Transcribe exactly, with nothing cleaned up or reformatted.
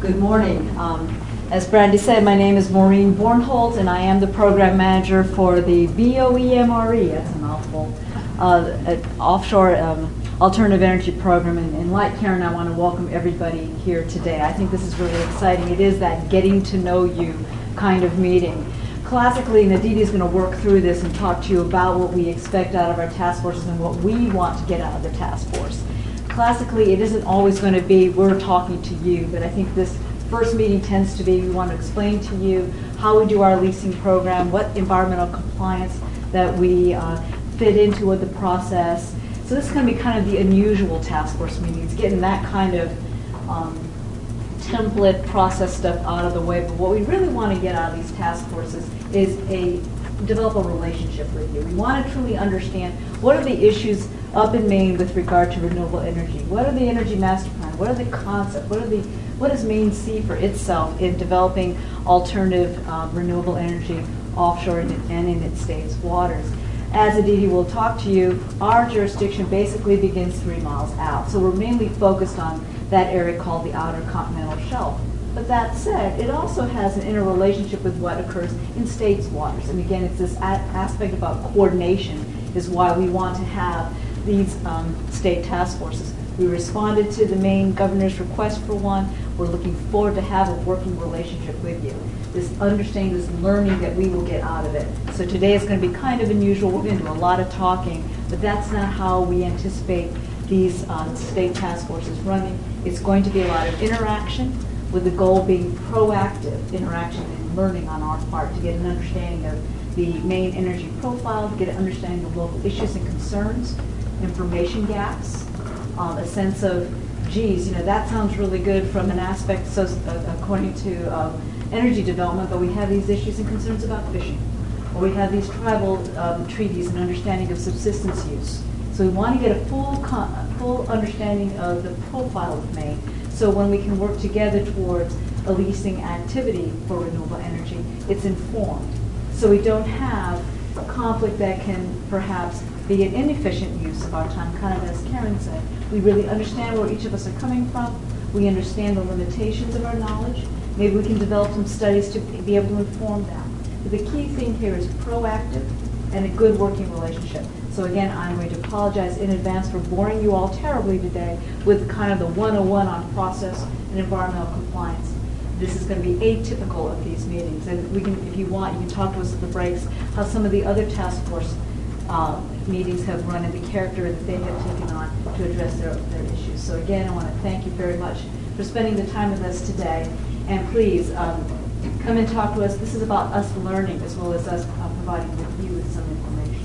Good morning. Um, as Brandy said, my name is Maureen Bornholt, and I am the program manager for the BOEMRE, that's a mouthful, uh, offshore um, alternative energy program. And, and like Karen, I want to welcome everybody here today. I think this is really exciting. It is that getting to know you kind of meeting. Classically, Naditi is going to work through this and talk to you about what we expect out of our task forces and what we want to get out of the task force. Classically, it isn't always going to be we're talking to you, but I think this first meeting tends to be we want to explain to you how we do our leasing program, what environmental compliance that we uh, fit into with the process. So this is going to be kind of the unusual task force meetings, getting that kind of um, template process stuff out of the way. But what we really want to get out of these task forces is a develop a relationship with you. We want to truly understand what are the issues up in Maine with regard to renewable energy. What are the energy master plan? What are the concepts? What are the what does Maine see for itself in developing alternative uh, renewable energy offshore and in its state's waters? As Aditi will talk to you, our jurisdiction basically begins three miles out. So we're mainly focused on that area called the Outer Continental Shelf. But that said, it also has an interrelationship with what occurs in states' waters. And again, it's this a aspect about coordination is why we want to have these um, state task forces. We responded to the Maine governor's request for one. We're looking forward to have a working relationship with you. This understanding, this learning that we will get out of it. So today is going to be kind of unusual. We're going to do a lot of talking, but that's not how we anticipate these uh, state task forces running. It's going to be a lot of interaction, with the goal being proactive interaction and learning on our part to get an understanding of the Maine energy profile, to get an understanding of local issues and concerns, information gaps, um, a sense of, geez, you know, that sounds really good from an aspect, so uh, according to um, energy development, but we have these issues and concerns about fishing, or we have these tribal um, treaties and understanding of subsistence use. So we want to get a full, con full understanding of the profile of Maine. So when we can work together towards a leasing activity for renewable energy, it's informed. So we don't have a conflict that can perhaps be an inefficient use of our time, kind of as Karen said. We really understand where each of us are coming from. We understand the limitations of our knowledge. Maybe we can develop some studies to be able to inform them. But the key thing here is proactive and a good working relationship. So again, I'm going to apologize in advance for boring you all terribly today with kind of the one oh one on process and environmental compliance. This is going to be atypical of these meetings, and we can, if you want, you can talk to us at the breaks how some of the other task force uh, meetings have run and the character that they have taken on to address their, their issues. So again, I want to thank you very much for spending the time with us today, and please um, come and talk to us. This is about us learning as well as us uh, providing with you with some information.